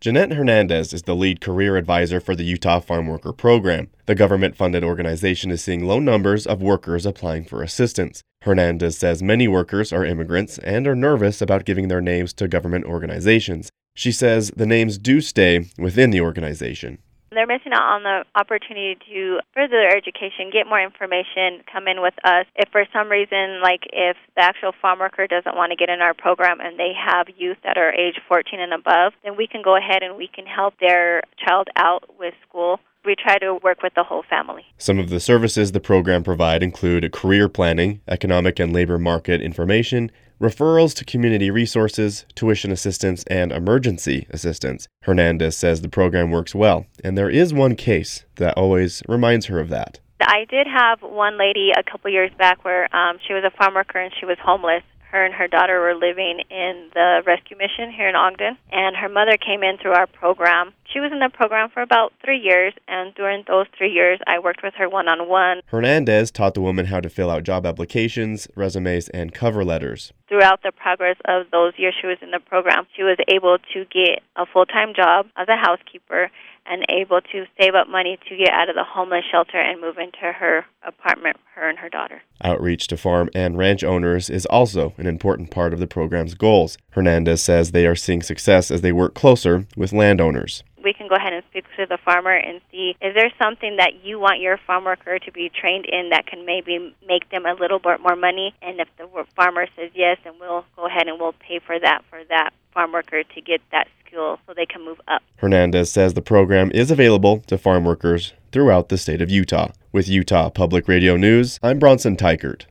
Jeanette Hernandez is the lead career advisor for the Utah Farm Worker Program. The government-funded organization is seeing low numbers of workers applying for assistance. Hernandez says many workers are immigrants and are nervous about giving their names to government organizations. She says the names do stay within the organization. They're missing out on the opportunity to further their education, get more information, come in with us. If for some reason, like if the actual farm worker doesn't want to get in our program and they have youth that are age 14 and above, then we can go ahead and we can help their child out with school. We try to work with the whole family. Some of the services the program provide include career planning, economic and labor market information, referrals to community resources, tuition assistance, and emergency assistance. Hernandez says the program works well, and there is one case that always reminds her of that. I did have one lady a couple years back where she was a farm worker and she was homeless. Her and her daughter were living in the rescue mission here in Ogden, and her mother came in through our program. She was in the program for about 3 years, and during those 3 years, I worked with her one-on-one. Hernandez taught the woman how to fill out job applications, resumes, and cover letters. Throughout the progress of those years she was in the program, she was able to get a full-time job as a housekeeper and able to save up money to get out of the homeless shelter and move into her apartment, her and her daughter. Outreach to farm and ranch owners is also an important part of the program's goals. Hernandez says they are seeing success as they work closer with landowners. We can go ahead and speak to the farmer and see, is there something that you want your farm worker to be trained in that can maybe make them a little bit more money? And if the farmer says yes, then we'll go ahead and we'll pay for that farm worker to get that skill so they can move up. Hernandez says the program is available to farm workers throughout the state of Utah. With Utah Public Radio News, I'm Bronson Tykert.